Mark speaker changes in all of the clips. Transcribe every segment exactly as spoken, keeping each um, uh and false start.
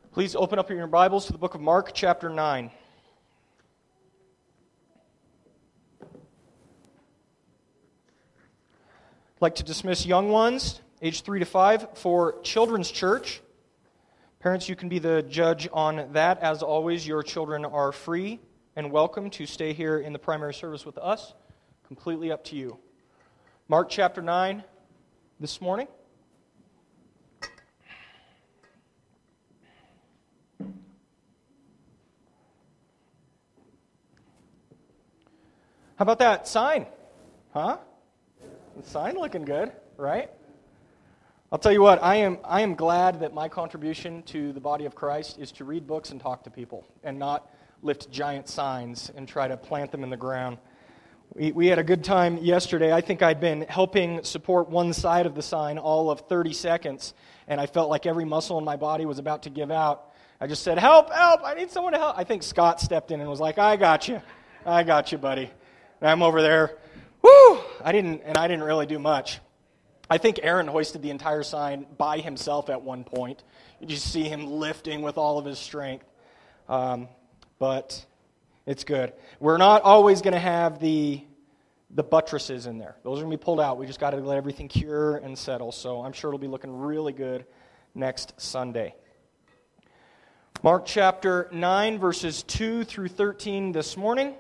Speaker 1: Please open up your Bibles to the book of Mark, chapter nine. I'd like to dismiss young ones, age three to five, for Children's Church. Parents, you can be the judge on that. As always, your children are free and welcome to stay here in the primary service with us. Completely up to you. Mark chapter nine this morning. How about that sign? Huh? The sign looking good, right? I'll tell you what, I am I am glad that my contribution to the body of Christ is to read books and talk to people and not lift giant signs and try to plant them in the ground. We, we had a good time yesterday. I think I'd been helping support one side of the sign all of thirty seconds, and I felt like every muscle in my body was about to give out. I just said, help, help, I need someone to help. I think Scott stepped in and was like, I got you. I got you, buddy. And I'm over there, whoo! I didn't, and I didn't really do much. I think Aaron hoisted the entire sign by himself at one point. You just see him lifting with all of his strength. Um, but it's good. We're not always going to have the the buttresses in there. Those are going to be pulled out. We just got to let everything cure and settle. So I'm sure it'll be looking really good next Sunday. Mark chapter nine, verses two through thirteen this morning.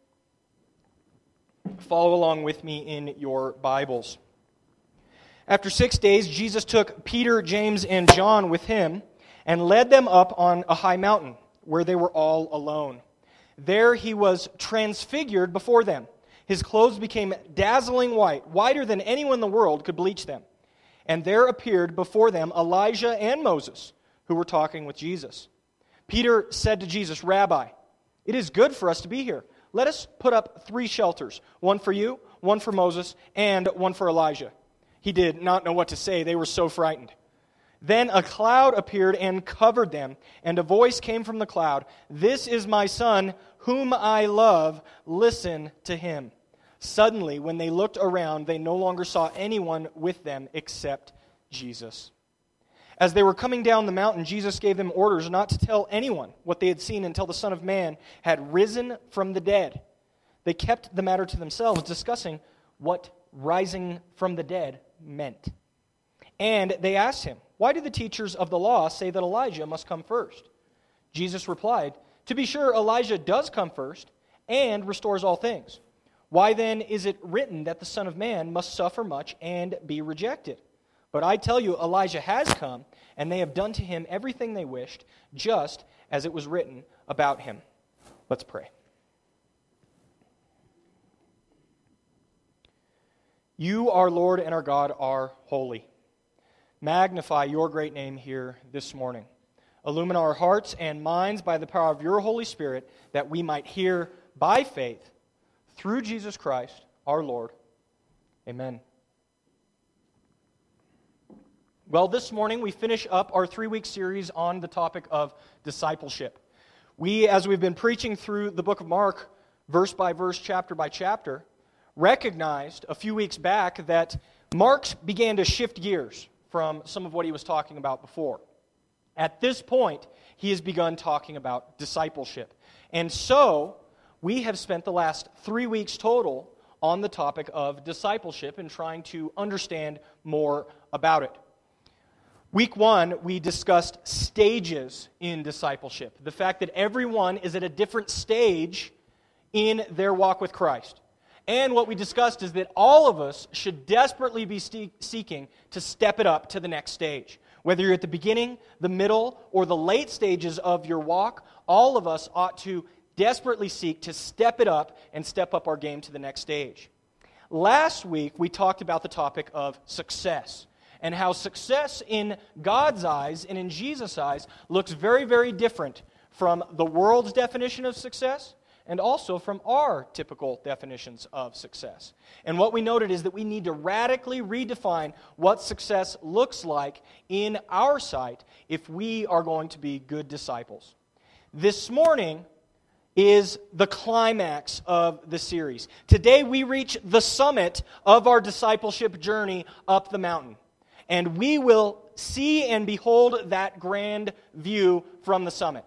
Speaker 1: Follow along with me in your Bibles. After six days, Jesus took Peter, James, and John with him and led them up on a high mountain where they were all alone. There he was transfigured before them. His clothes became dazzling white, whiter than anyone in the world could bleach them. And there appeared before them Elijah and Moses, who were talking with Jesus. Peter said to Jesus, Rabbi, it is good for us to be here. Let us put up three shelters, one for you, one for Moses, and one for Elijah. He did not know what to say. They were so frightened. Then a cloud appeared and covered them, and a voice came from the cloud, This is my son, whom I love. Listen to him. Suddenly, when they looked around, they no longer saw anyone with them except Jesus. As they were coming down the mountain, Jesus gave them orders not to tell anyone what they had seen until the Son of Man had risen from the dead. They kept the matter to themselves, discussing what rising from the dead meant. And they asked him, Why do the teachers of the law say that Elijah must come first? Jesus replied, To be sure, Elijah does come first and restores all things. Why then is it written that the Son of Man must suffer much and be rejected? But I tell you, Elijah has come, and they have done to him everything they wished, just as it was written about him. Let's pray. You, our Lord and our God, are holy. Magnify your great name here this morning. Illumine our hearts and minds by the power of your Holy Spirit, that we might hear by faith through Jesus Christ, our Lord. Amen. Well, this morning we finish up our three-week series on the topic of discipleship. We, as we've been preaching through the book of Mark, verse by verse, chapter by chapter, recognized a few weeks back that Mark began to shift gears from some of what he was talking about before. At this point, he has begun talking about discipleship. And so, we have spent the last three weeks total on the topic of discipleship and trying to understand more about it. Week one, we discussed stages in discipleship. The fact that everyone is at a different stage in their walk with Christ. And what we discussed is that all of us should desperately be seeking to step it up to the next stage. Whether you're at the beginning, the middle, or the late stages of your walk, all of us ought to desperately seek to step it up and step up our game to the next stage. Last week, we talked about the topic of success. And how success in God's eyes and in Jesus' eyes looks very, very different from the world's definition of success and also from our typical definitions of success. And what we noted is that we need to radically redefine what success looks like in our sight if we are going to be good disciples. This morning is the climax of the series. Today we reach the summit of our discipleship journey up the mountain. and we will see and behold that grand view from the summit.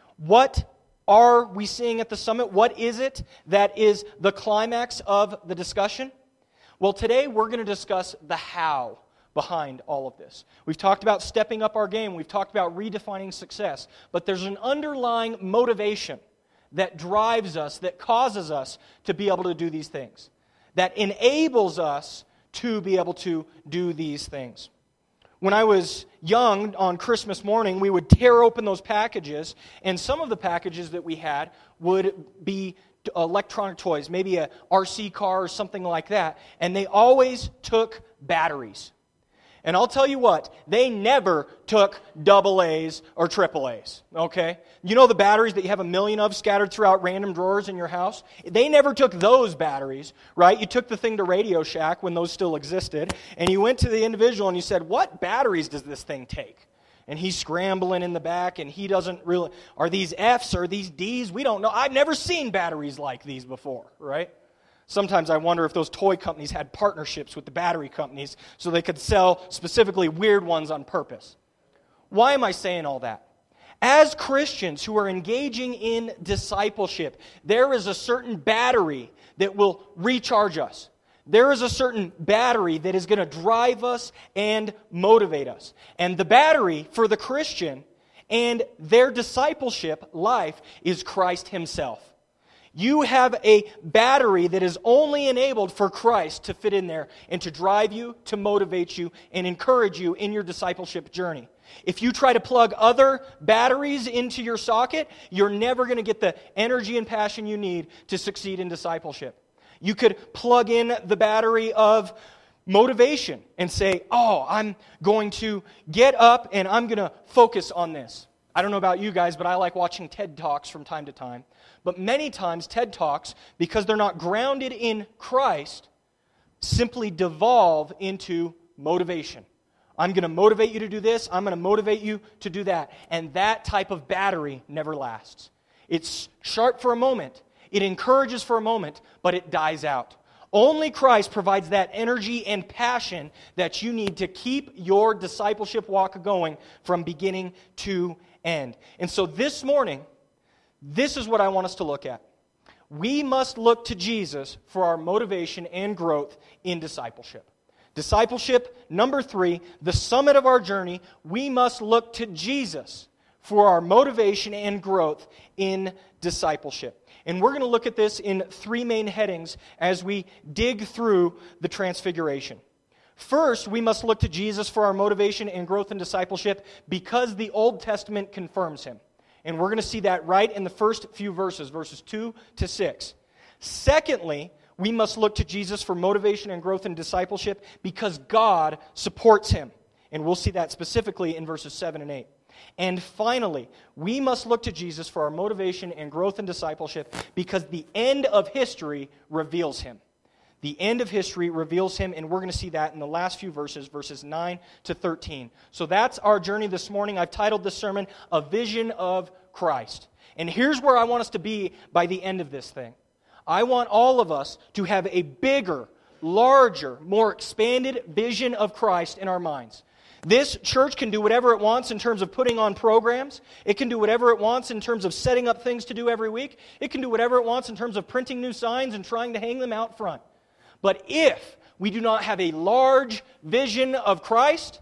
Speaker 1: What are we seeing at the summit? What is it that is the climax of the discussion? Well, today we're going to discuss the how behind all of this. We've talked about stepping up our game. We've talked about redefining success. But there's an underlying motivation that drives us, that causes us to be able to do these things, that enables us to be able to do these things. When I was young, on Christmas morning, we would tear open those packages, and some of the packages that we had would be electronic toys, maybe a R C car or something like that, and they always took batteries. And I'll tell you what, they never took double A's or triple A's, okay? You know the batteries that you have a million of scattered throughout random drawers in your house? They never took those batteries, right? You took the thing to Radio Shack when those still existed, and you went to the individual and you said, what batteries does this thing take? And he's scrambling in the back, and he doesn't really, are these F's or these D's? We don't know. I've never seen batteries like these before, right? Sometimes I wonder if those toy companies had partnerships with the battery companies so they could sell specifically weird ones on purpose. Why am I saying all that? As Christians who are engaging in discipleship, there is a certain battery that will recharge us. There is a certain battery that is going to drive us and motivate us. And the battery for the Christian and their discipleship life is Christ Himself. You have a battery that is only enabled for Christ to fit in there and to drive you, to motivate you, and encourage you in your discipleship journey. If you try to plug other batteries into your socket, you're never going to get the energy and passion you need to succeed in discipleship. You could plug in the battery of motivation and say, oh, I'm going to get up and I'm going to focus on this. I don't know about you guys, but I like watching TED Talks from time to time. But many times TED Talks, because they're not grounded in Christ, simply devolve into motivation. I'm going to motivate you to do this. I'm going to motivate you to do that. And that type of battery never lasts. It's sharp for a moment. It encourages for a moment, but it dies out. Only Christ provides that energy and passion that you need to keep your discipleship walk going from beginning to end. And so this morning, this is what I want us to look at. We must look to Jesus for our motivation and growth in discipleship. Discipleship, number three, the summit of our journey, we must look to Jesus for our motivation and growth in discipleship. And we're going to look at this in three main headings as we dig through the Transfiguration. First, we must look to Jesus for our motivation and growth in discipleship because the Old Testament confirms Him. And we're going to see that right in the first few verses, verses two to six. Secondly, we must look to Jesus for motivation and growth in discipleship because God supports Him. And we'll see that specifically in verses seven and eight. And finally, we must look to Jesus for our motivation and growth in discipleship because the end of history reveals Him. The end of history reveals Him, and we're going to see that in the last few verses, verses nine to thirteen. So that's our journey this morning. I've titled this sermon, A Vision of Christ. And here's where I want us to be by the end of this thing. I want all of us to have a bigger, larger, more expanded vision of Christ in our minds. This church can do whatever it wants in terms of putting on programs. It can do whatever it wants in terms of setting up things to do every week. It can do whatever it wants in terms of printing new signs and trying to hang them out front. But if we do not have a large vision of Christ,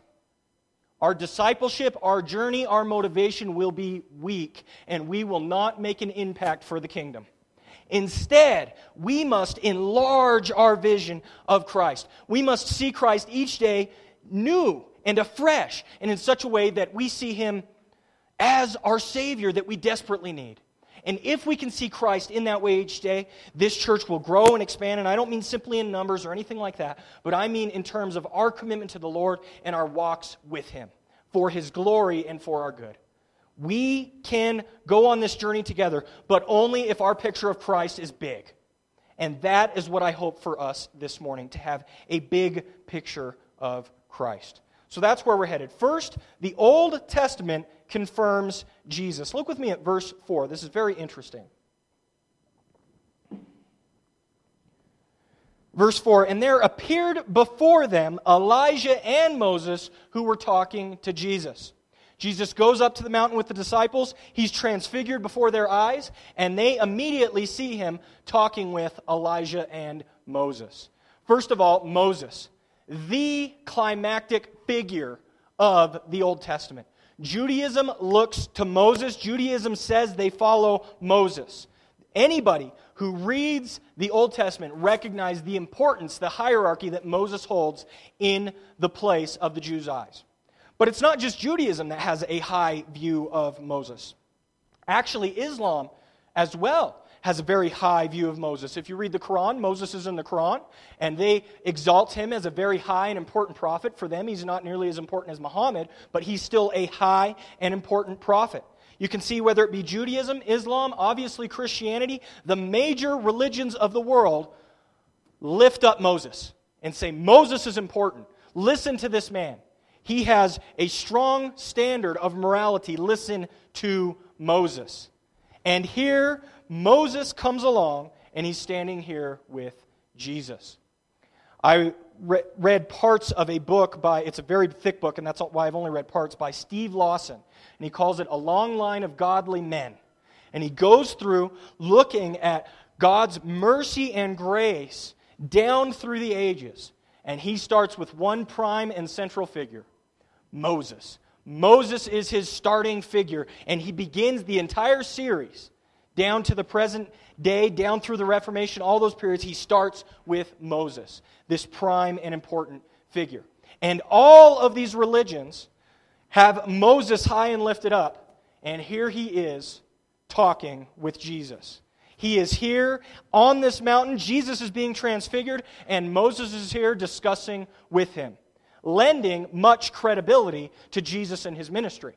Speaker 1: our discipleship, our journey, our motivation will be weak, and we will not make an impact for the kingdom. Instead, we must enlarge our vision of Christ. We must see Christ each day new and afresh, and in such a way that we see Him as our Savior that we desperately need. And if we can see Christ in that way each day, this church will grow and expand. And I don't mean simply in numbers or anything like that, but I mean in terms of our commitment to the Lord and our walks with Him for His glory and for our good. We can go on this journey together, but only if our picture of Christ is big. And that is what I hope for us this morning, to have a big picture of Christ. So that's where we're headed. First, the Old Testament confirms Jesus. Look with me at verse four. This is very interesting. Verse four, and there appeared before them Elijah and Moses, who were talking to Jesus. Jesus goes up to the mountain with the disciples. He's transfigured before their eyes, and they immediately see him talking with Elijah and Moses. First of all, Moses, the climactic figure of the Old Testament. Judaism looks to Moses. Judaism says they follow Moses. Anybody who reads the Old Testament recognizes the importance, the hierarchy that Moses holds in the place of the Jews' eyes. But it's not just Judaism that has a high view of Moses. Actually, Islam as well has a very high view of Moses. If you read the Quran, Moses is in the Quran, and they exalt him as a very high and important prophet. For them, he's not nearly as important as Muhammad, but he's still a high and important prophet. You can see whether it be Judaism, Islam, obviously Christianity, the major religions of the world lift up Moses and say, Moses is important. Listen to this man. He has a strong standard of morality. Listen to Moses. And here, Moses comes along, and he's standing here with Jesus. I re- read parts of a book by, it's a very thick book, and that's why I've only read parts, by Steve Lawson. And he calls it A Long Line of Godly Men. And he goes through looking at God's mercy and grace down through the ages. And he starts with one prime and central figure, Moses. Moses is his starting figure, and he begins the entire series down to the present day, down through the Reformation, all those periods. He starts with Moses, this prime and important figure. And all of these religions have Moses high and lifted up, and here he is talking with Jesus. He is here on this mountain. Jesus is being transfigured, and Moses is here discussing with him, lending much credibility to Jesus and his ministry.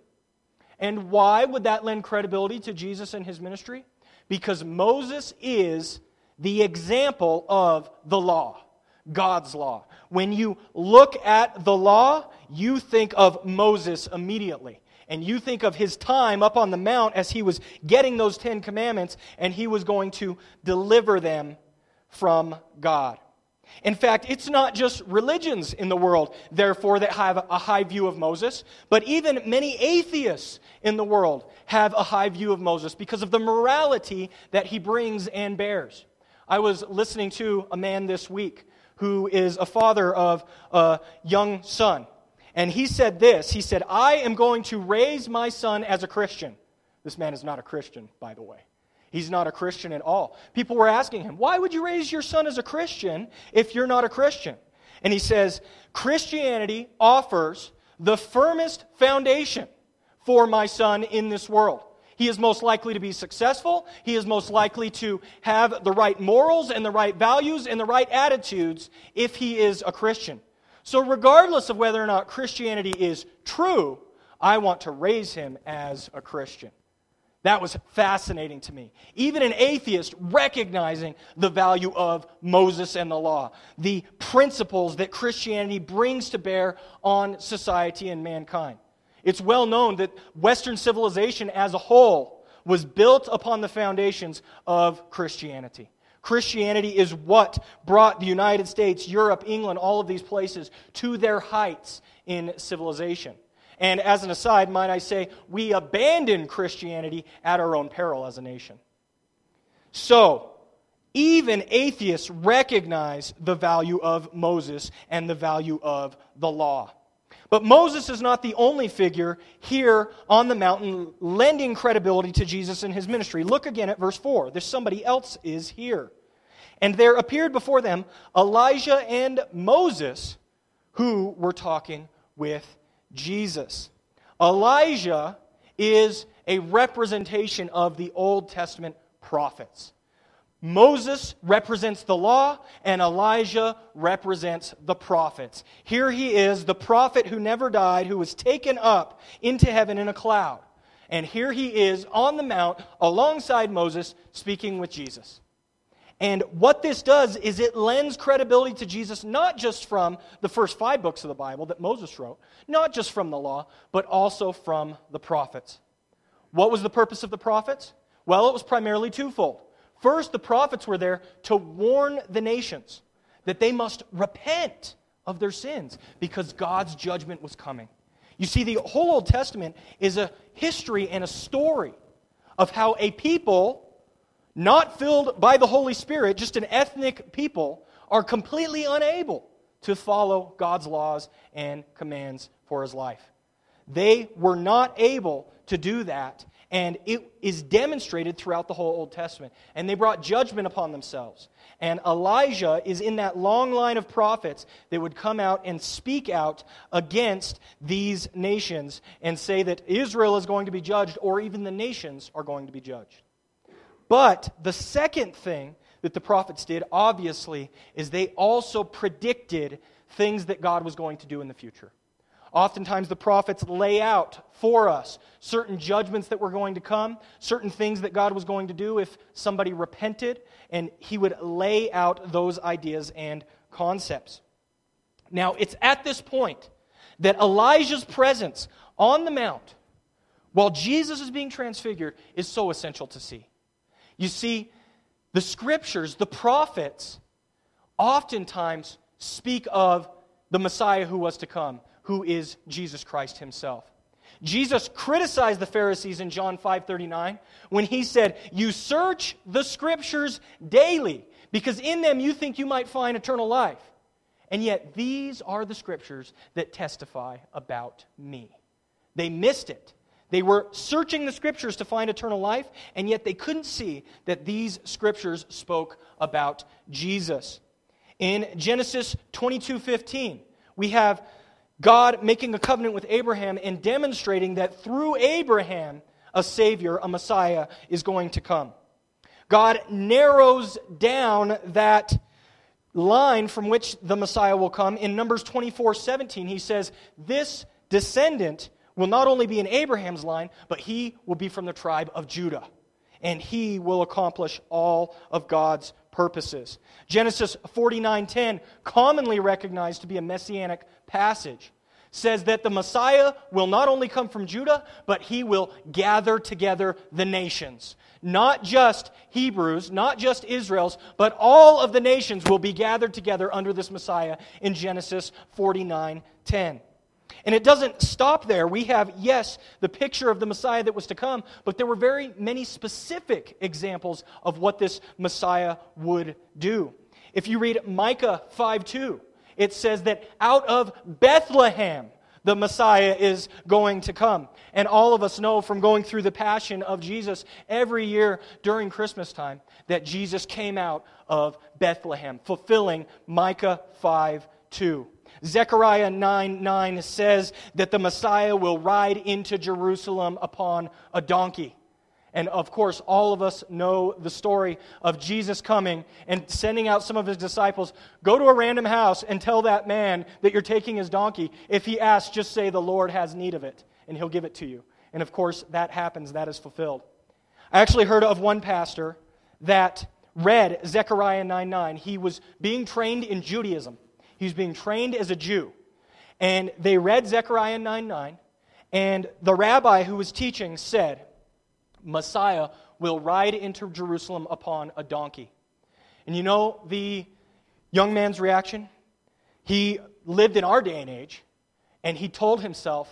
Speaker 1: And why would that lend credibility to Jesus and his ministry? Because Moses is the example of the law, God's law. When you look at the law, you think of Moses immediately. And you think of his time up on the mount as he was getting those Ten Commandments, and he was going to deliver them from God. In fact, it's not just religions in the world, therefore, that have a high view of Moses, but even many atheists in the world have a high view of Moses because of the morality that he brings and bears. I was listening to a man this week who is a father of a young son, and he said this, he said, I am going to raise my son as a Christian. This man is not a Christian, by the way. He's not a Christian at all. People were asking him, why would you raise your son as a Christian if you're not a Christian? And he says, Christianity offers the firmest foundation for my son in this world. He is most likely to be successful. He is most likely to have the right morals and the right values and the right attitudes if he is a Christian. So regardless of whether or not Christianity is true, I want to raise him as a Christian. That was fascinating to me. Even an atheist recognizing the value of Moses and the law, the principles that Christianity brings to bear on society and mankind. It's well known that Western civilization as a whole was built upon the foundations of Christianity. Christianity is what brought the United States, Europe, England, all of these places to their heights in civilization. And as an aside, might I say, we abandoned Christianity at our own peril as a nation. So, even atheists recognize the value of Moses and the value of the law. But Moses is not the only figure here on the mountain lending credibility to Jesus and his ministry. Look again at verse four. There's somebody else is here. And there appeared before them Elijah and Moses, who were talking with Jesus. Elijah is a representation of the Old Testament prophets. Moses represents the law, and Elijah represents the prophets. Here he is, the prophet who never died, who was taken up into heaven in a cloud. And here he is on the mount alongside Moses speaking with Jesus. And what this does is it lends credibility to Jesus not just from the first five books of the Bible that Moses wrote, not just from the law, but also from the prophets. What was the purpose of the prophets? Well, it was primarily twofold. First, the prophets were there to warn the nations. that they must repent of their sins because God's judgment was coming. You see, the whole Old Testament is a history and a story of how a people, not filled by the Holy Spirit, just an ethnic people, are completely unable to follow God's laws and commands for His life. They were not able to do that, and it is demonstrated throughout the whole Old Testament. And they brought judgment upon themselves. And Elijah is in that long line of prophets that would come out and speak out against these nations and say that Israel is going to be judged, or even the nations are going to be judged. But the second thing that the prophets did, obviously, is they also predicted things that God was going to do in the future. Oftentimes the prophets lay out for us certain judgments that were going to come, certain things that God was going to do if somebody repented, and He would lay out those ideas and concepts. Now, it's at this point that Elijah's presence on the mount, while Jesus is being transfigured, is so essential to see. You see, the Scriptures, the prophets, oftentimes speak of the Messiah who was to come, who is Jesus Christ Himself. Jesus criticized the Pharisees in John five thirty-nine when He said, "You search the Scriptures daily, because in them you think you might find eternal life. And yet these are the Scriptures that testify about me." They missed it. They were searching the Scriptures to find eternal life, and yet they couldn't see that these Scriptures spoke about Jesus. In Genesis twenty-two fifteen, we have God making a covenant with Abraham and demonstrating that through Abraham, a Savior, a Messiah, is going to come. God narrows down that line from which the Messiah will come. In Numbers twenty-four seventeen, He says, "This descendant will not only be in Abraham's line, but he will be from the tribe of Judah, and he will accomplish all of God's purposes." Genesis forty-nine ten, commonly recognized to be a messianic passage, says that the Messiah will not only come from Judah, but He will gather together the nations. Not just Hebrews, not just Israel's, but all of the nations will be gathered together under this Messiah in Genesis forty-nine ten. And it doesn't stop there. We have, yes, the picture of the Messiah that was to come, but there were very many specific examples of what this Messiah would do. If you read Micah five two, it says that out of Bethlehem the Messiah is going to come. And all of us know from going through the Passion of Jesus every year during Christmas time that Jesus came out of Bethlehem, fulfilling Micah five two. Zechariah nine nine says that the Messiah will ride into Jerusalem upon a donkey. And of course, all of us know the story of Jesus coming and sending out some of His disciples. Go to a random house and tell that man that you're taking his donkey. If he asks, just say the Lord has need of it, and He'll give it to you. And of course, that happens. That is fulfilled. I actually heard of one pastor that read Zechariah nine nine. He was being trained in Judaism. He was being trained as a Jew. And they read Zechariah nine nine, and the rabbi who was teaching said, "Messiah will ride into Jerusalem upon a donkey." And you know the young man's reaction? He lived in our day and age, and he told himself,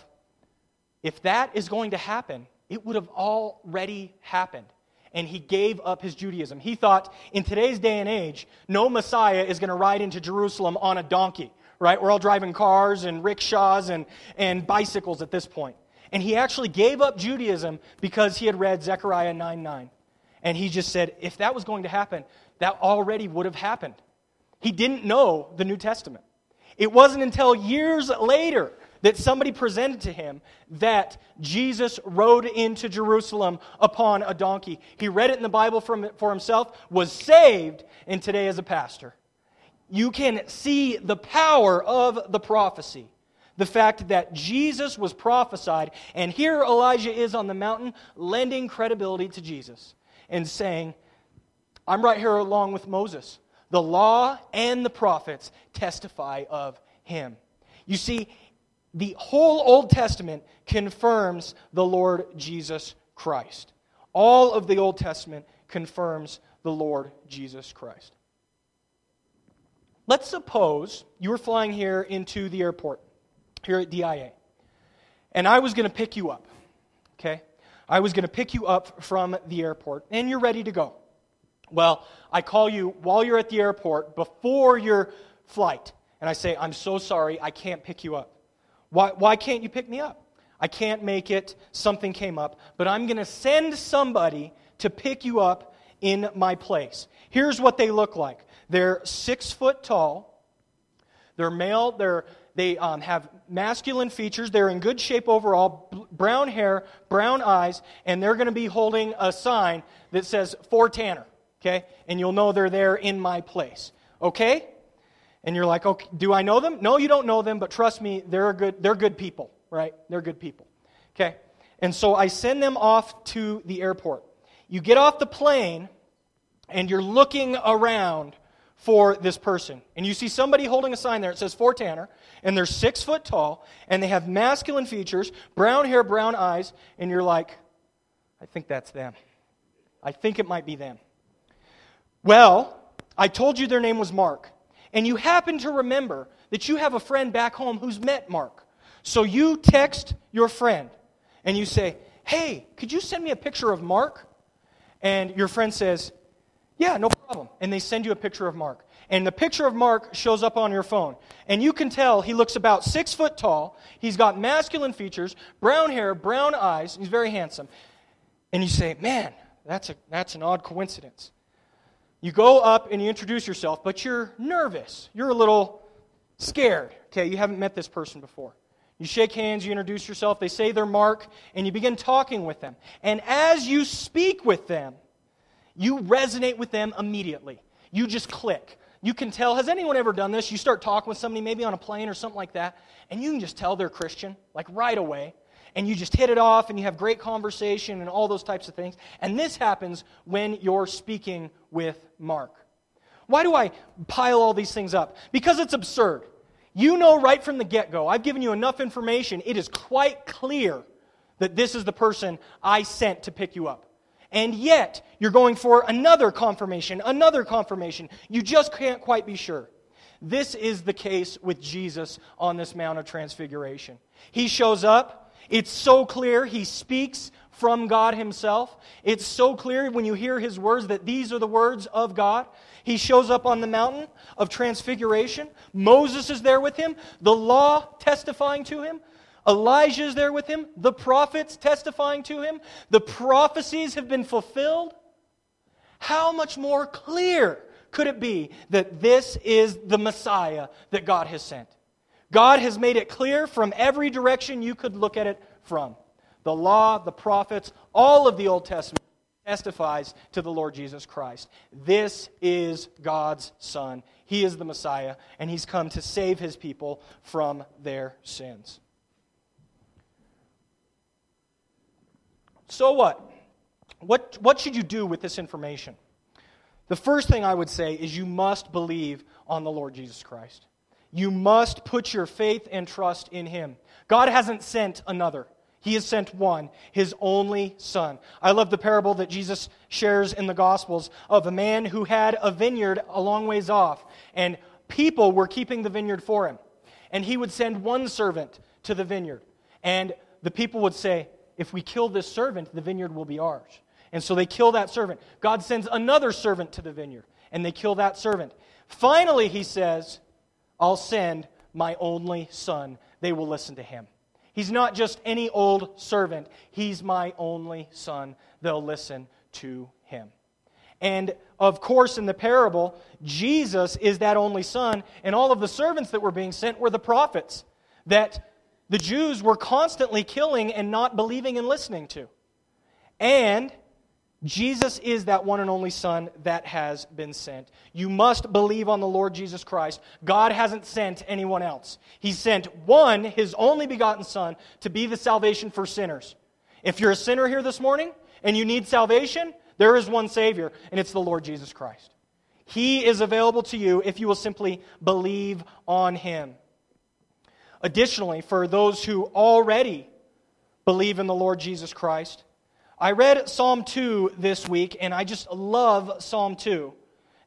Speaker 1: if that is going to happen, it would have already happened. And he gave up his Judaism. He thought, in today's day and age, no Messiah is going to ride into Jerusalem on a donkey, right? We're all driving cars and rickshaws and, and bicycles at this point. And he actually gave up Judaism because he had read Zechariah nine nine. And he just said, if that was going to happen, that already would have happened. He didn't know the New Testament. It wasn't until years later that somebody presented to him that Jesus rode into Jerusalem upon a donkey. He read it in the Bible for, for himself, was saved, and today is a pastor. You can see the power of the prophecy. The fact that Jesus was prophesied, and here Elijah is on the mountain lending credibility to Jesus and saying, I'm right here along with Moses. The law and the prophets testify of him. You see, the whole Old Testament confirms the Lord Jesus Christ. All of the Old Testament confirms the Lord Jesus Christ. let's suppose you were flying here into the airport, here at D I A, and I was going to pick you up, okay? I was going to pick you up from the airport, and you're ready to go. Well, I call you while you're at the airport, before your flight, and I say, I'm so sorry, I can't pick you up. Why, why can't you pick me up? I can't make it, something came up, but I'm going to send somebody to pick you up in my place. Here's what they look like. They're six foot tall. They're male. They're, they um, have masculine features. They're in good shape overall. B- brown hair, brown eyes, and they're going to be holding a sign that says, For Tanner. Okay? And you'll know they're there in my place. Okay? And you're like, okay, do I know them? No, you don't know them, but trust me, they're good, they're good people, right? They're good people. Okay? And so I send them off to the airport. You get off the plane, and you're looking around for this person. And you see somebody holding a sign there. It says For Tanner, and they're six foot tall, and they have masculine features, brown hair, brown eyes, and you're like, I think that's them. I think it might be them. Well, I told you their name was Mark, and you happen to remember that you have a friend back home who's met Mark. So you text your friend, and you say, hey, could you send me a picture of Mark? And your friend says, yeah, no problem. And they send you a picture of Mark. And the picture of Mark shows up on your phone. And you can tell he looks about six foot tall. He's got masculine features, brown hair, brown eyes. He's very handsome. And you say, man, that's a that's an odd coincidence. You go up and you introduce yourself, but you're nervous. You're a little scared. Okay, you haven't met this person before. You shake hands, you introduce yourself, they say they're Mark, and you begin talking with them. And as you speak with them, you resonate with them immediately. You just click. You can tell, has anyone ever done this? You start talking with somebody, maybe on a plane or something like that, and you can just tell they're Christian, like right away. And you just hit it off, and you have great conversation and all those types of things. And this happens when you're speaking with Mark. Why do I pile all these things up? Because it's absurd. You know right from the get-go, I've given you enough information, it is quite clear that this is the person I sent to pick you up. And yet, you're going for another confirmation, another confirmation. You just can't quite be sure. This is the case with Jesus on this Mount of Transfiguration. He shows up. It's so clear he speaks from God himself. It's so clear when you hear his words that these are the words of God. He shows up on the mountain of transfiguration. Moses is there with him. The law testifying to him. Elijah is there with him. The prophets testifying to him. The prophecies have been fulfilled. How much more clear could it be that this is the Messiah that God has sent? God has made it clear from every direction you could look at it from. The law, the prophets, all of the Old Testament testifies to the Lord Jesus Christ. This is God's Son. He is the Messiah, and He's come to save His people from their sins. So what? What, what should you do with this information? The first thing I would say is you must believe on the Lord Jesus Christ. You must put your faith and trust in Him. God hasn't sent another. He has sent one, His only Son. I love the parable that Jesus shares in the Gospels of a man who had a vineyard a long ways off, and people were keeping the vineyard for him. And he would send one servant to the vineyard, and the people would say, if we kill this servant, the vineyard will be ours. And so they kill that servant. God sends another servant to the vineyard, and they kill that servant. Finally, He says, I'll send my only Son. They will listen to Him. He's not just any old servant. He's my only Son. They'll listen to Him. And of course, in the parable, Jesus is that only Son, and all of the servants that were being sent were the prophets that the Jews were constantly killing and not believing and listening to. And Jesus is that one and only Son that has been sent. You must believe on the Lord Jesus Christ. God hasn't sent anyone else. He sent one, His only begotten Son, to be the salvation for sinners. If you're a sinner here this morning and you need salvation, there is one Savior, and it's the Lord Jesus Christ. He is available to you if you will simply believe on Him. Additionally, for those who already believe in the Lord Jesus Christ, I read Psalm two this week, and I just love Psalm two.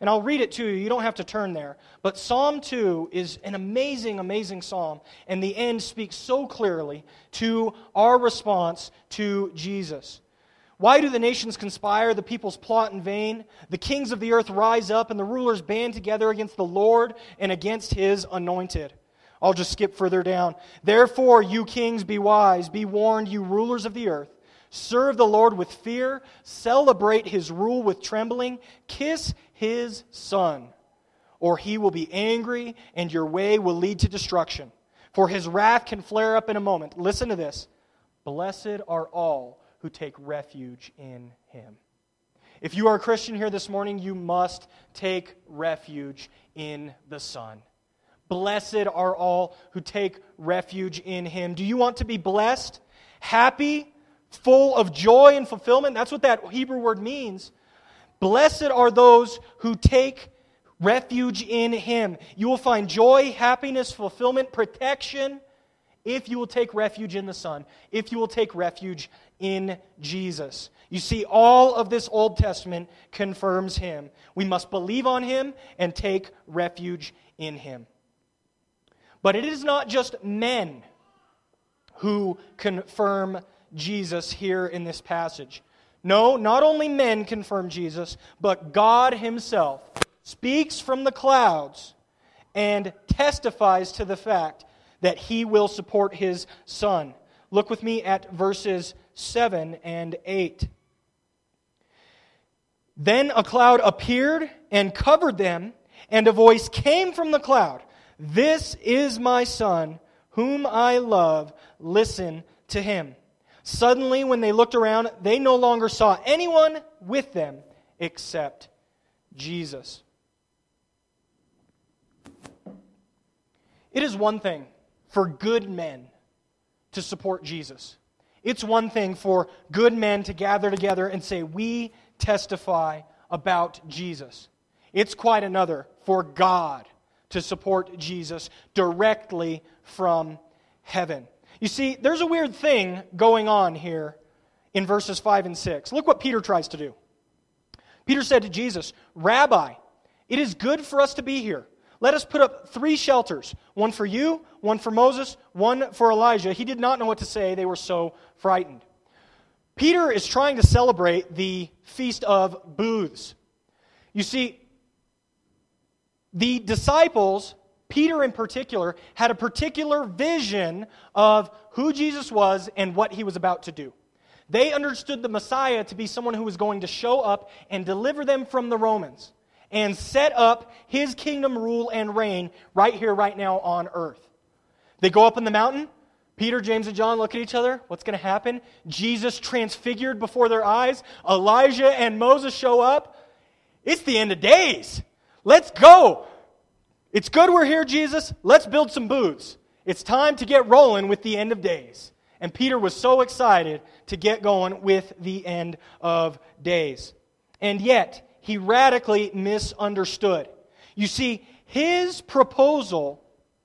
Speaker 1: And I'll read it to you. You don't have to turn there. But Psalm two is an amazing, amazing psalm. And the end speaks so clearly to our response to Jesus. Why do the nations conspire, the peoples plot in vain? The kings of the earth rise up, and the rulers band together against the Lord and against His anointed. I'll just skip further down. Therefore, you kings, be wise. Be warned, you rulers of the earth. Serve the Lord with fear. Celebrate His rule with trembling. Kiss His Son, or He will be angry, and your way will lead to destruction. For His wrath can flare up in a moment. Listen to this. Blessed are all who take refuge in Him. If you are a Christian here this morning, you must take refuge in the Son. Blessed are all who take refuge in Him. Do you want to be blessed, happy, full of joy and fulfillment? That's what that Hebrew word means. Blessed are those who take refuge in Him. You will find joy, happiness, fulfillment, protection if you will take refuge in the Son, if you will take refuge in Jesus. You see, all of this Old Testament confirms Him. We must believe on Him and take refuge in Him. But it is not just men who confirm Jesus here in this passage. No, not only men confirm Jesus, but God Himself speaks from the clouds and testifies to the fact that He will support His Son. Look with me at verses seven and eight. Then a cloud appeared and covered them, and a voice came from the cloud. This is my Son, whom I love. Listen to Him. Suddenly, when they looked around, they no longer saw anyone with them except Jesus. It is one thing for good men to support Jesus. It's one thing for good men to gather together and say, we testify about Jesus. It's quite another for God to support Jesus directly from heaven. You see, there's a weird thing going on here in verses five and six. Look what Peter tries to do. Peter said to Jesus, Rabbi, it is good for us to be here. Let us put up three shelters, one for you, one for Moses, one for Elijah. He did not know what to say. They were so frightened. Peter is trying to celebrate the Feast of Booths. You see, the disciples, Peter in particular, had a particular vision of who Jesus was and what He was about to do. They understood the Messiah to be someone who was going to show up and deliver them from the Romans and set up His kingdom rule and reign right here, right now on earth. They go up in the mountain. Peter, James, and John look at each other. What's going to happen? Jesus transfigured before their eyes. Elijah and Moses show up. It's the end of days. Let's go. It's good we're here, Jesus. Let's build some booths. It's time to get rolling with the end of days. And Peter was so excited to get going with the end of days. And yet, he radically misunderstood. You see, his proposal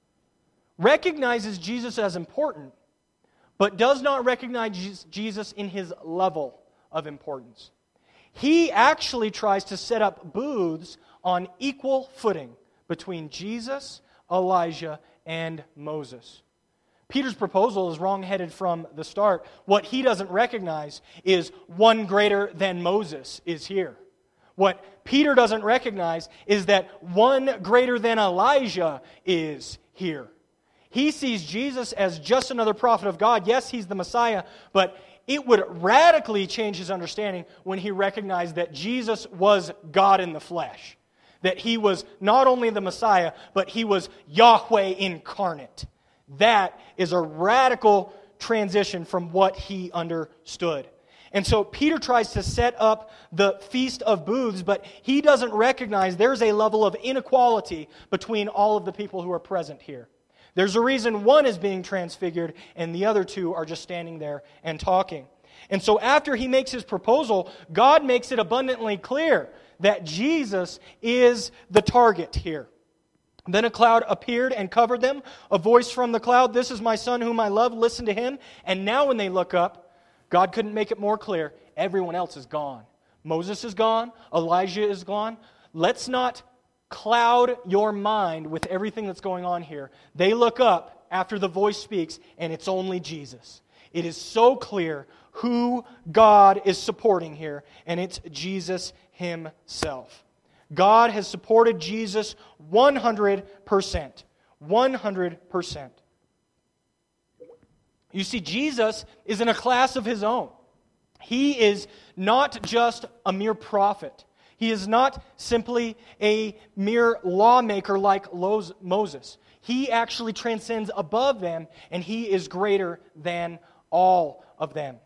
Speaker 1: recognizes Jesus as important, but does not recognize Jesus in His level of importance. He actually tries to set up booths on equal footing between Jesus, Elijah, and Moses. Peter's proposal is wrong-headed from the start. What he doesn't recognize is one greater than Moses is here. What Peter doesn't recognize is that one greater than Elijah is here. He sees Jesus as just another prophet of God. Yes, He's the Messiah, but it would radically change his understanding when he recognized that Jesus was God in the flesh. That He was not only the Messiah, but He was Yahweh incarnate. That is a radical transition from what he understood. And so Peter tries to set up the Feast of Booths, but he doesn't recognize there's a level of inequality between all of the people who are present here. There's a reason one is being transfigured and the other two are just standing there and talking. And so after he makes his proposal, God makes it abundantly clear that Jesus is the target here. Then a cloud appeared and covered them. A voice from the cloud, "This is my Son whom I love, listen to Him." And now when they look up, God couldn't make it more clear. Everyone else is gone. Moses is gone. Elijah is gone. let's not cloud your mind with everything that's going on here. They look up after the voice speaks, and it's only Jesus. It is so clear who God is supporting here, and it's Jesus himself. God has supported Jesus one hundred percent. one hundred percent. You see, Jesus is in a class of his own. He is not just a mere prophet. He is not simply a mere lawmaker like Moses. He actually transcends above them, and he is greater than all of them.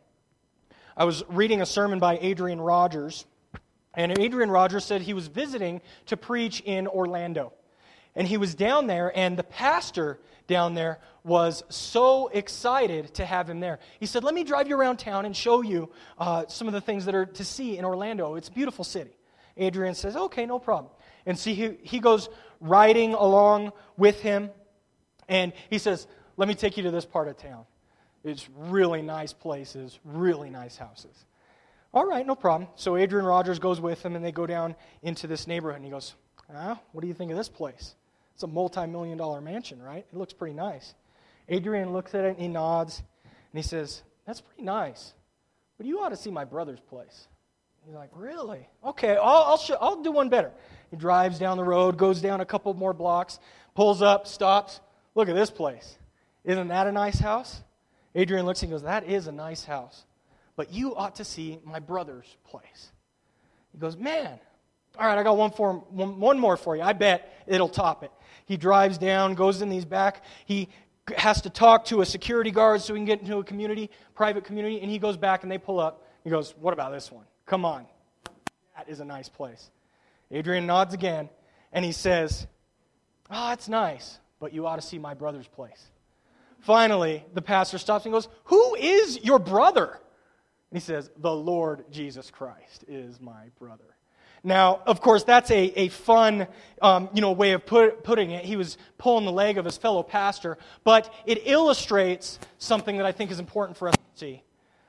Speaker 1: I was reading a sermon by Adrian Rogers, and Adrian Rogers said he was visiting to preach in Orlando. And he was down there, and the pastor down there was so excited to have him there. He said, let me drive you around town and show you uh, some of the things that are to see in Orlando. It's a beautiful city. Adrian says, okay, no problem. And see, he, he goes riding along with him, and he says, let me take you to this part of town. It's really nice places, really nice houses. All right, no problem. So Adrian Rogers goes with him, and they go down into this neighborhood, and he goes, ah, what do you think of this place? It's a multi-million dollar mansion, right? It looks pretty nice. Adrian looks at it, and he nods, and he says, that's pretty nice, but you ought to see my brother's place. He's like, really? Okay, I'll, I'll, show, I'll do one better. He drives down the road, goes down a couple more blocks, pulls up, stops. Look at this place. Isn't that a nice house? Adrian looks and goes, that is a nice house, but you ought to see my brother's place. He goes, man, all right, I got one, for, one, one more for you. I bet it'll top it. He drives down, goes in these back. He has to talk to a security guard so he can get into a community, private community, and he goes back and they pull up. He goes, what about this one? Come on. That is a nice place. Adrian nods again, and he says, oh, it's nice, but you ought to see my brother's place. Finally, the pastor stops and goes, who is your brother? And he says, the Lord Jesus Christ is my brother. Now, of course, that's a, a fun um, you know, way of put, putting it. He was pulling the leg of his fellow pastor, but it illustrates something that I think is important for us to see.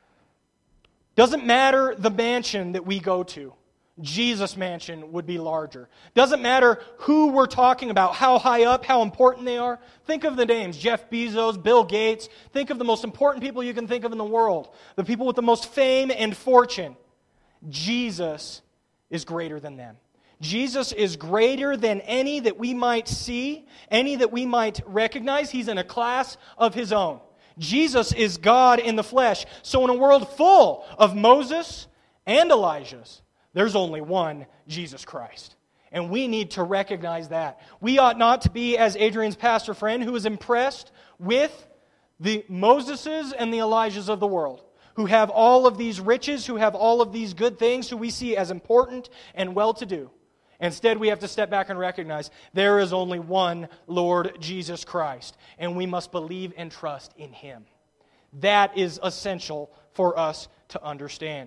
Speaker 1: Doesn't matter the mansion that we go to. Jesus' mansion would be larger. Doesn't matter who we're talking about, how high up, how important they are. Think of the names, Jeff Bezos, Bill Gates. Think of the most important people you can think of in the world. The people with the most fame and fortune. Jesus is greater than them. Jesus is greater than any that we might see, any that we might recognize. He's in a class of his own. Jesus is God in the flesh. So in a world full of Moses and Elijahs, there's only one Jesus Christ. And we need to recognize that. We ought not to be, as Adrian's pastor friend, who is impressed with the Moseses and the Elijahs of the world, who have all of these riches, who have all of these good things, who we see as important and well-to-do. Instead, we have to step back and recognize there is only one Lord Jesus Christ, and we must believe and trust in Him. That is essential for us to understand.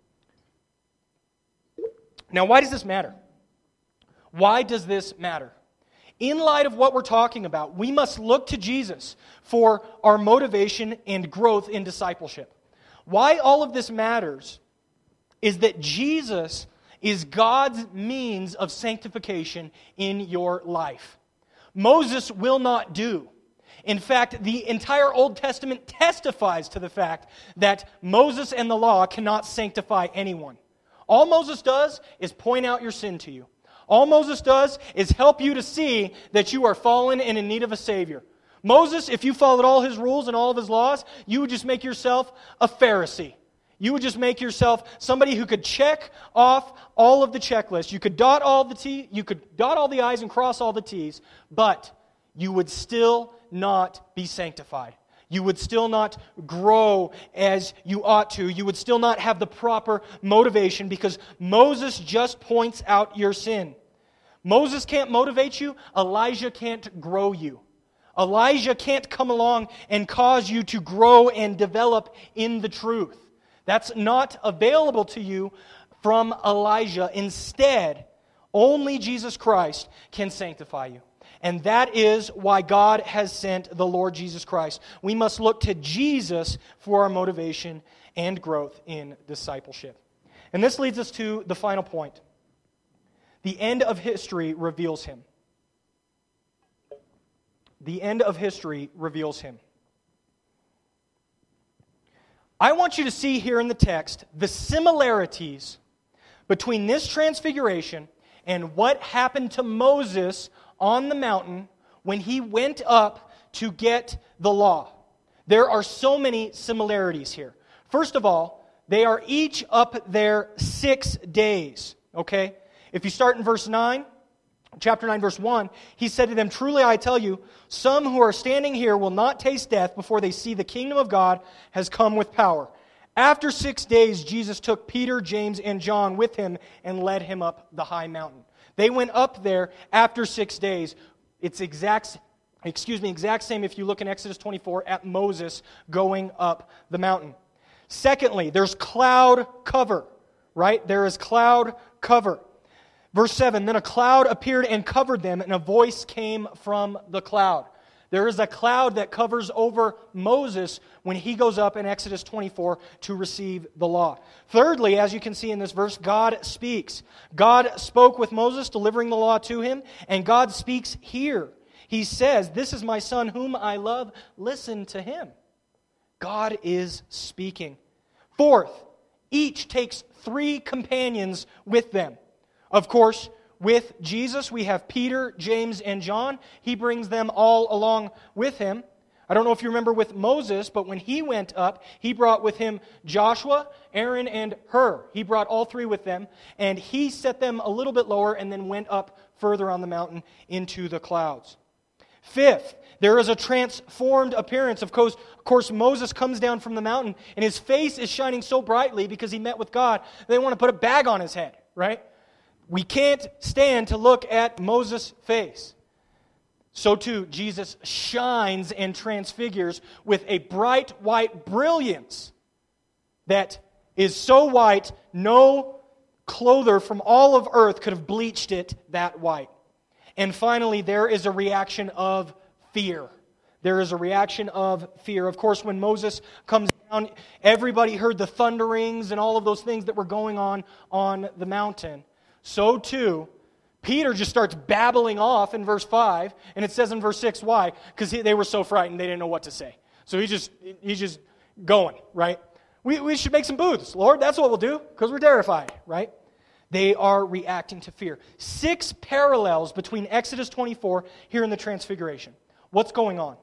Speaker 1: Now, why does this matter? Why does this matter? In light of what we're talking about, we must look to Jesus for our motivation and growth in discipleship. Why all of this matters is that Jesus is God's means of sanctification in your life. Moses will not do. In fact, the entire Old Testament testifies to the fact that Moses and the law cannot sanctify anyone. All Moses does is point out your sin to you. All Moses does is help you to see that you are fallen and in need of a Savior. Moses, if you followed all his rules and all of his laws, you would just make yourself a Pharisee. You would just make yourself somebody who could check off all of the checklists. You could dot all the T, you could dot all the I's and cross all the T's, but you would still not be sanctified. You would still not grow as you ought to. You would still not have the proper motivation because Moses just points out your sin. Moses can't motivate you. Elijah can't grow you. Elijah can't come along and cause you to grow and develop in the truth. That's not available to you from Elijah. Instead, only Jesus Christ can sanctify you. And that is why God has sent the Lord Jesus Christ. We must look to Jesus for our motivation and growth in discipleship. And this leads us to the final point. The end of history reveals him. The end of history reveals him. I want you to see here in the text the similarities between this transfiguration and what happened to Moses on the mountain when he went up to get the law. There are so many similarities here. First of all, they are each up there six days, okay? If you start in verse nine, chapter nine, verse one, he said to them, "Truly I tell you, some who are standing here will not taste death before they see the kingdom of God has come with power." After six days, Jesus took Peter, James, and John with him and led him up the high mountain. They went up there after six days. It's exact, excuse me, exact same if you look in Exodus twenty-four at Moses going up the mountain. Secondly, there's cloud cover, right? There is cloud cover. Verse seven, then a cloud appeared and covered them, and a voice came from the cloud. There is a cloud that covers over Moses when he goes up in Exodus twenty-four to receive the law. Thirdly, as you can see in this verse, God speaks. God spoke with Moses, delivering the law to him, and God speaks here. He says, "This is my son whom I love, listen to him." God is speaking. Fourth, each takes three companions with them. Of course, with Jesus, we have Peter, James, and John. He brings them all along with him. I don't know if you remember with Moses, but when he went up, he brought with him Joshua, Aaron, and Hur. He brought all three with them, and he set them a little bit lower and then went up further on the mountain into the clouds. Fifth, there is a transformed appearance. Of course, of course, Moses comes down from the mountain, and his face is shining so brightly because he met with God, they want to put a bag on his head, right? We can't stand to look at Moses' face. So too, Jesus shines and transfigures with a bright white brilliance that is so white, no clother from all of earth could have bleached it that white. And finally, there is a reaction of fear. There is a reaction of fear. Of course, when Moses comes down, everybody heard the thunderings and all of those things that were going on on the mountain. So too, Peter just starts babbling off in verse five, and it says in verse six, why? Because they were so frightened they didn't know what to say. So he just he's just going, right? We, we should make some booths, Lord. That's what we'll do, because we're terrified, right? They are reacting to fear. Six parallels between Exodus twenty-four here in the Transfiguration. What's going on?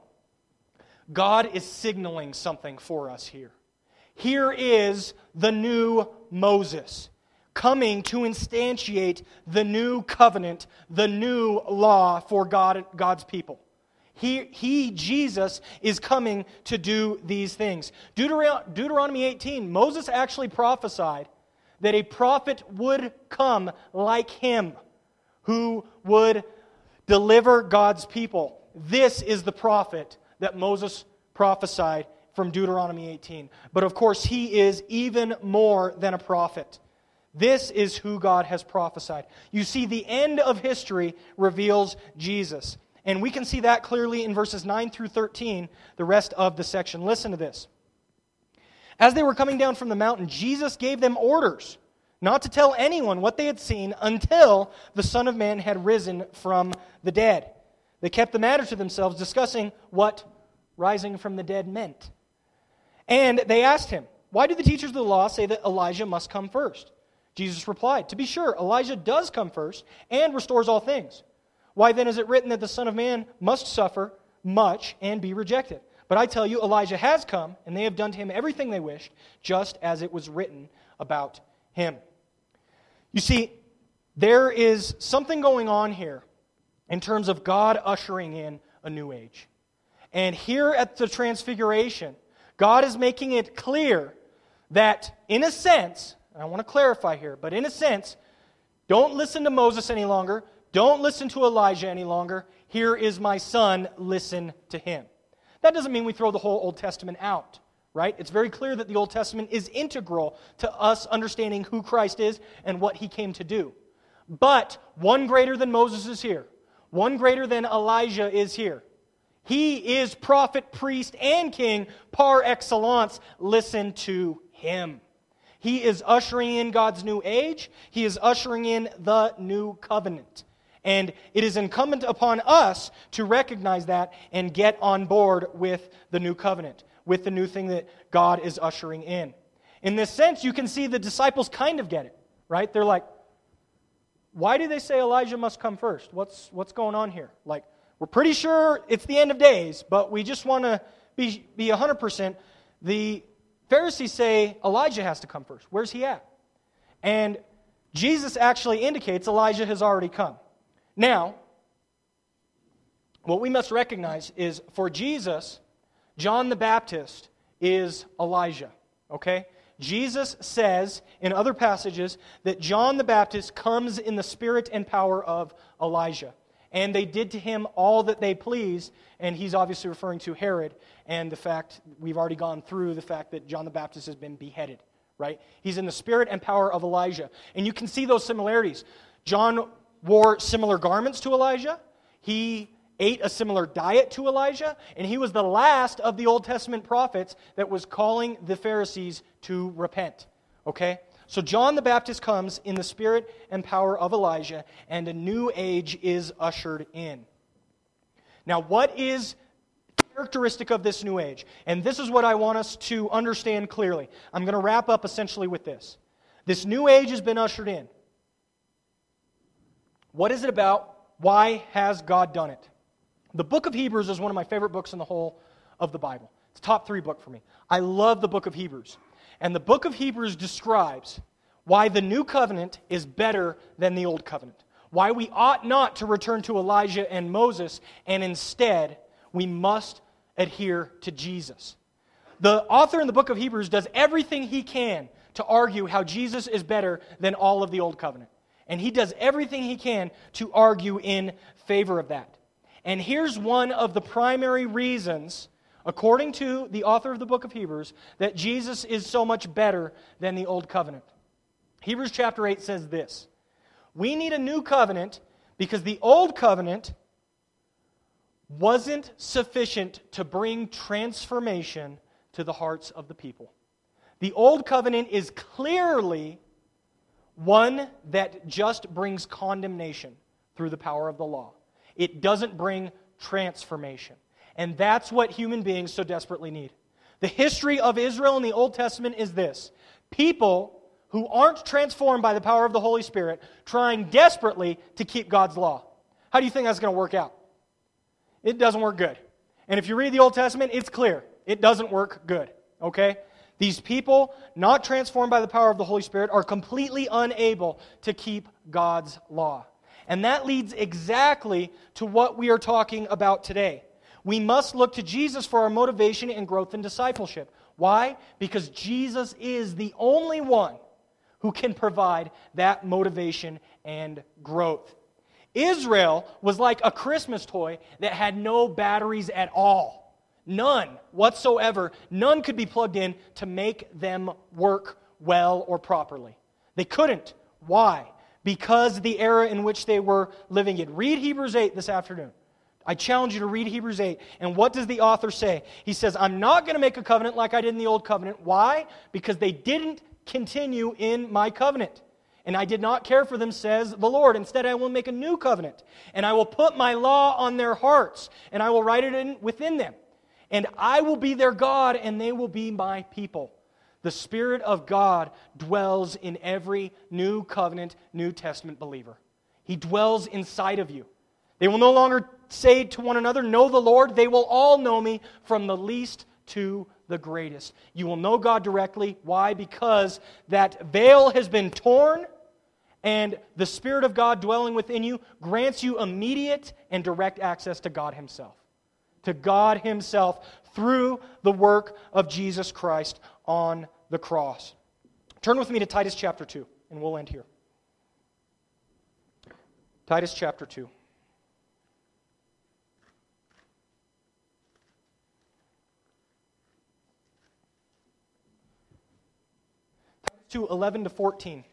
Speaker 1: God is signaling something for us here. Here is the new Moses, coming to instantiate the new covenant, the new law for God, God's people. He, he, Jesus, is coming to do these things. Deuteron- Deuteronomy eighteen, Moses actually prophesied that a prophet would come like him who would deliver God's people. This is the prophet that Moses prophesied from Deuteronomy eighteen. But of course, he is even more than a prophet. This is who God has prophesied. You see, the end of history reveals Jesus. And we can see that clearly in verses nine through thirteen, the rest of the section. Listen to this. As they were coming down from the mountain, Jesus gave them orders not to tell anyone what they had seen until the Son of Man had risen from the dead. They kept the matter to themselves, discussing what rising from the dead meant. And they asked him, "Why do the teachers of the law say that Elijah must come first?" Jesus replied, "To be sure, Elijah does come first and restores all things. Why then is it written that the Son of Man must suffer much and be rejected? But I tell you, Elijah has come, and they have done to him everything they wished, just as it was written about him." You see, there is something going on here in terms of God ushering in a new age. And here at the Transfiguration, God is making it clear that, in a sense, I want to clarify here, but in a sense, don't listen to Moses any longer. Don't listen to Elijah any longer. Here is my son, listen to him. That doesn't mean we throw the whole Old Testament out, right? It's very clear that the Old Testament is integral to us understanding who Christ is and what he came to do. But one greater than Moses is here. One greater than Elijah is here. He is prophet, priest, and king par excellence. Listen to him. He is ushering in God's new age. He is ushering in the new covenant. And it is incumbent upon us to recognize that and get on board with the new covenant, with the new thing that God is ushering in. In this sense, you can see the disciples kind of get it, right? They're like, why do they say Elijah must come first? What's, what's going on here? Like, we're pretty sure it's the end of days, but we just want to be, be one hundred percent. The Pharisees say Elijah has to come first. Where's he at? And Jesus actually indicates Elijah has already come. Now, what we must recognize is for Jesus, John the Baptist is Elijah, okay? Jesus says in other passages that John the Baptist comes in the spirit and power of Elijah. And they did to him all that they pleased, and he's obviously referring to Herod and the fact, we've already gone through the fact that John the Baptist has been beheaded, right? He's in the spirit and power of Elijah. And you can see those similarities. John wore similar garments to Elijah. He ate a similar diet to Elijah, and he was the last of the Old Testament prophets that was calling the Pharisees to repent. Okay? So John the Baptist comes in the spirit and power of Elijah, and a new age is ushered in. Now, what is characteristic of this new age? And this is what I want us to understand clearly. I'm going to wrap up essentially with this. This new age has been ushered in. What is it about? Why has God done it? The book of Hebrews is one of my favorite books in the whole of the Bible. It's a top three book for me. I love the book of Hebrews. And the book of Hebrews describes why the new covenant is better than the old covenant. Why we ought not to return to Elijah and Moses, and instead we must adhere to Jesus. The author in the book of Hebrews does everything he can to argue how Jesus is better than all of the old covenant. And he does everything he can to argue in favor of that. And here's one of the primary reasons, according to the author of the book of Hebrews, that Jesus is so much better than the old covenant. Hebrews chapter eight says this: we need a new covenant because the old covenant wasn't sufficient to bring transformation to the hearts of the people. The old covenant is clearly one that just brings condemnation through the power of the law. It doesn't bring transformation. And that's what human beings so desperately need. The history of Israel in the Old Testament is this: people who aren't transformed by the power of the Holy Spirit trying desperately to keep God's law. How do you think that's going to work out? It doesn't work good. And if you read the Old Testament, it's clear. It doesn't work good. Okay? These people, not transformed by the power of the Holy Spirit, are completely unable to keep God's law. And that leads exactly to what we are talking about today. We must look to Jesus for our motivation and growth in discipleship. Why? Because Jesus is the only one who can provide that motivation and growth. Israel was like a Christmas toy that had no batteries at all. None whatsoever. None could be plugged in to make them work well or properly. They couldn't. Why? Because the era in which they were living in. Read Hebrews eight this afternoon. I challenge you to read Hebrews eight. And what does the author say? He says, I'm not going to make a covenant like I did in the old covenant. Why? Because they didn't continue in my covenant. And I did not care for them, says the Lord. Instead, I will make a new covenant. And I will put my law on their hearts. And I will write it in within them. And I will be their God, and they will be my people. The Spirit of God dwells in every New Covenant, New Testament believer. He dwells inside of you. They will no longer say to one another, know the Lord. They will all know me from the least to the greatest. You will know God directly. Why? Because that veil has been torn, and the Spirit of God dwelling within you grants you immediate and direct access to God Himself. To God Himself through the work of Jesus Christ on the cross. Turn with me to Titus chapter two, and we'll end here. Titus chapter two. Titus two, eleven to fourteen.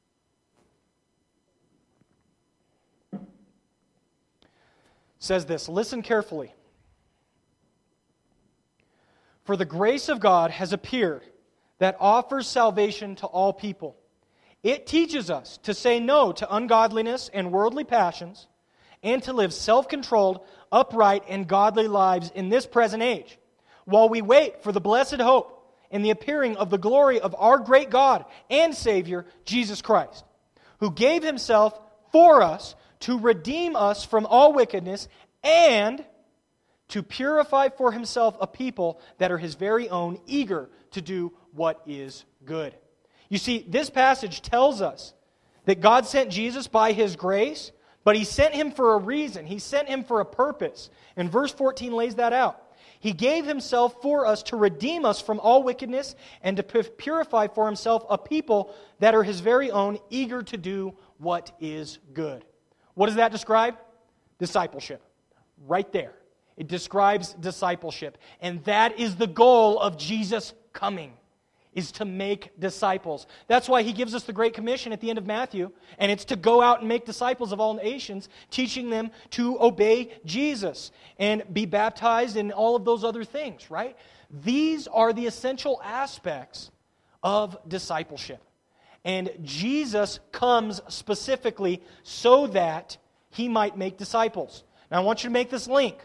Speaker 1: Says this, listen carefully. For the grace of God has appeared, that offers salvation to all people. It teaches us to say no to ungodliness and worldly passions and to live self-controlled, upright, and godly lives in this present age, while we wait for the blessed hope and the appearing of the glory of our great God and Savior, Jesus Christ, who gave Himself for us to redeem us from all wickedness and to purify for Himself a people that are His very own, eager to do what is good. You see, this passage tells us that God sent Jesus by His grace, but He sent Him for a reason. He sent Him for a purpose. And verse fourteen lays that out. He gave Himself for us to redeem us from all wickedness and to purify for Himself a people that are His very own, eager to do what is good. What does that describe? Discipleship. Right there. It describes discipleship. And that is the goal of Jesus coming, is to make disciples. That's why He gives us the Great Commission at the end of Matthew, and it's to go out and make disciples of all nations, teaching them to obey Jesus and be baptized and all of those other things, right? These are the essential aspects of discipleship. And Jesus comes specifically so that He might make disciples. Now I want you to make this link.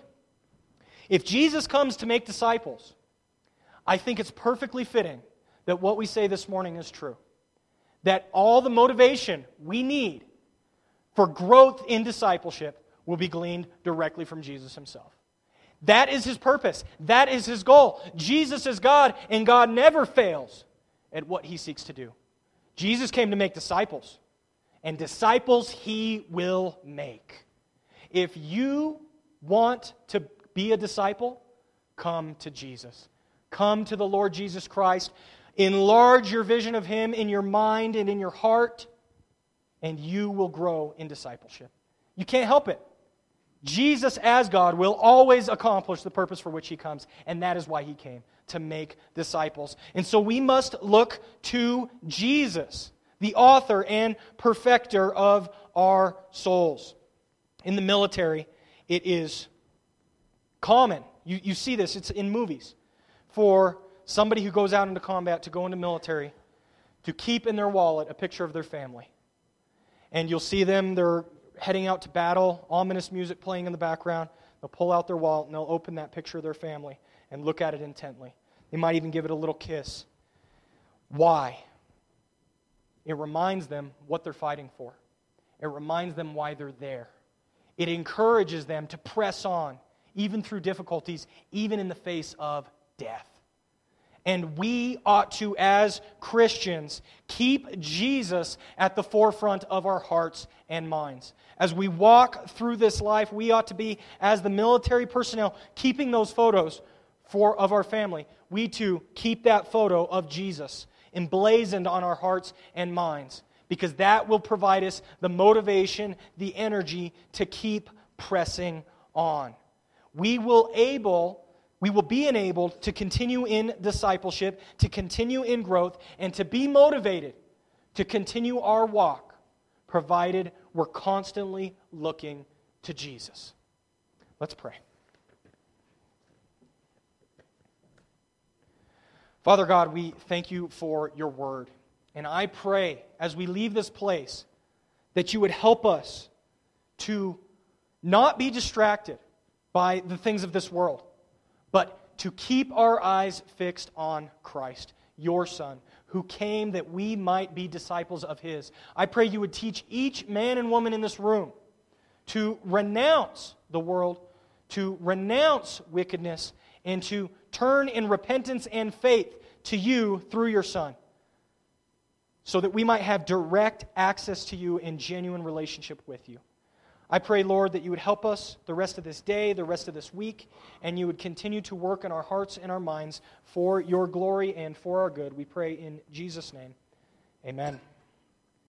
Speaker 1: If Jesus comes to make disciples, I think it's perfectly fitting that what we say this morning is true. That all the motivation we need for growth in discipleship will be gleaned directly from Jesus Himself. That is His purpose. That is His goal. Jesus is God, and God never fails at what He seeks to do. Jesus came to make disciples, and disciples He will make. If you want to be a disciple, come to Jesus. Come to the Lord Jesus Christ. Enlarge your vision of Him in your mind and in your heart, and you will grow in discipleship. You can't help it. Jesus as God will always accomplish the purpose for which He comes, and that is why He came, to make disciples. And so we must look to Jesus, the author and perfecter of our souls. In the military, it is common, you, you see this, it's in movies, for somebody who goes out into combat to go into military to keep in their wallet a picture of their family. And you'll see them, they're heading out to battle, ominous music playing in the background. They'll pull out their wallet and they'll open that picture of their family and look at it intently. They might even give it a little kiss. Why? It reminds them what they're fighting for. It reminds them why they're there. It encourages them to press on, even through difficulties, even in the face of death. And we ought to, as Christians, keep Jesus at the forefront of our hearts and minds. As we walk through this life, we ought to be, as the military personnel, keeping those photos for of our family. We too keep that photo of Jesus emblazoned on our hearts and minds, because that will provide us the motivation, the energy to keep pressing on. We will able, we will be enabled to continue in discipleship, to continue in growth, and to be motivated to continue our walk, provided we're constantly looking to Jesus. Let's pray. Father God, we thank You for Your word. And I pray, as we leave this place, that You would help us to not be distracted by the things of this world, but to keep our eyes fixed on Christ, Your Son, who came that we might be disciples of His. I pray You would teach each man and woman in this room to renounce the world, to renounce wickedness, and to turn in repentance and faith to You through Your Son, so that we might have direct access to You in genuine relationship with You. I pray, Lord, that You would help us the rest of this day, the rest of this week, and You would continue to work in our hearts and our minds for Your glory and for our good. We pray in Jesus' name. Amen.